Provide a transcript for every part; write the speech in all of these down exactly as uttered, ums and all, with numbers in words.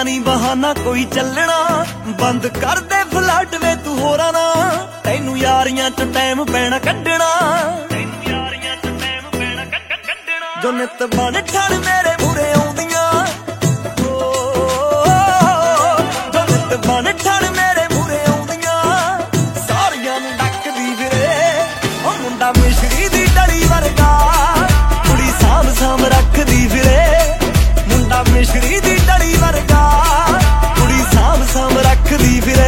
तेरा नहीं बहाना कोई चलना, बंद कर दे फ्लर्ट वे तू होरा ना। तैनू यारियां च टाइम पैना कड्डना, जो नित बन ठण मेरे मूरे आउंदियां, जो नित बन ठण मेरे मूरे आउंदियां, सारियां नूं डकदी फिरे ओ मुंडा मिश्री दी डली वर्गा, कुड़ी साम साम रखदी फिरे। मुंडा मिश्री दी डली वर्गा, कुड़ी साम साम रखदी फिरे।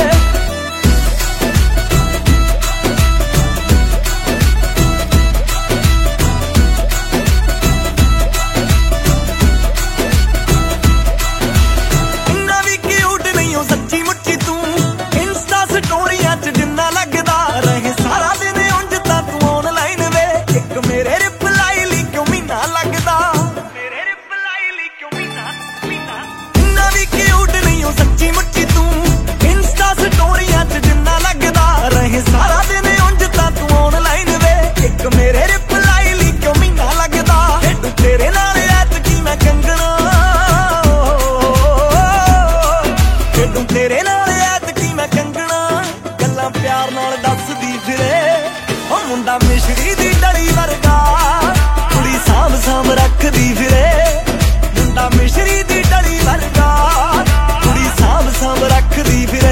तेरे नाल ऐतकी मैं कंगना, गल्लां प्यार नाल दसदी फिरे ओ मुंडा मिश्री दी डली वर्गा, कुड़ी साम साम रखदी फिरे। मुंडा मिश्री दी डली वर्गा, कुड़ी साम साम रखदी फिरे।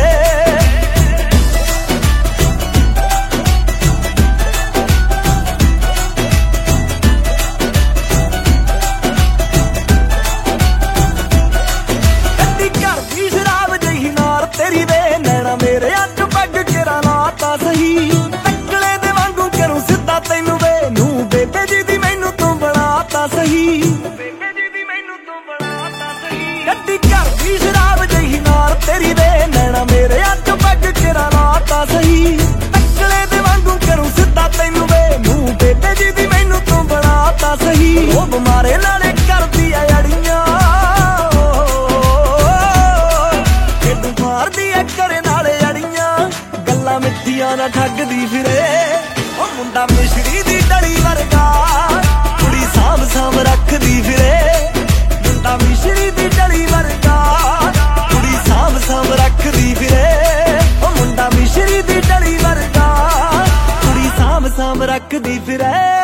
तेरी वे नैना मेरे अच पग केरा लाता सही, टकले दे वांगू करूं सिद्धा तैनू वे नू बेबे जी दी मैनू तू बनाता सही, बेबे जी दी मैनू तू बनाता सही। गड्डी घर दी शराब जही नाल तेरी वे नैना मेरे अच पग केरा लाता सही, टकले दे वांगू करूं सिद्धा तैनू वे नू बेबे जी दी मैनू तू बनाता सही। ओ बिमारे नाले करदी आ अड़ियां, करे नाले अड़ियां, गल्लां मिठियां ना ठगदी फिरे ओ मुंडा मिश्री दी डली वर्गा, कुड़ी साम साम रखदी फिरे। मुंडा मिश्री दी डली वर्गा, कुड़ी साम साम रखदी फिरे ओ मुंडा मिश्री दी डली वर्गा, कुड़ी साम साम रखदी फिरे।